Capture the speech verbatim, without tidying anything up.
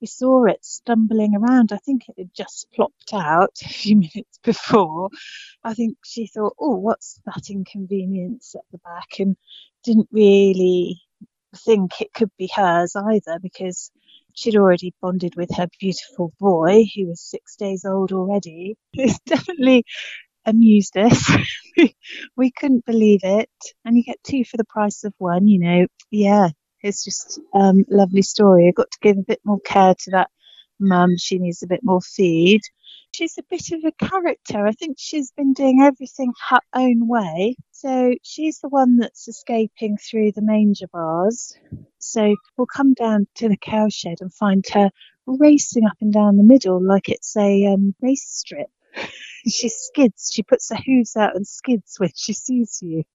we saw it stumbling around. I think it had just plopped out a few minutes before. I think she thought, oh, what's that inconvenience at the back? And didn't really think it could be hers either because she'd already bonded with her beautiful boy who was six days old already. It's definitely amused us. We couldn't believe it. And you get two for the price of one, you know. Yeah, it's just um lovely story. I've got to give a bit more care to that mum. She needs a bit more feed. She's a bit of a character. I think she's been doing everything her own way. So she's the one that's escaping through the manger bars. So we'll come down to the cowshed and find her racing up and down the middle like it's a um, race strip. She skids. She puts her hooves out and skids when she sees you.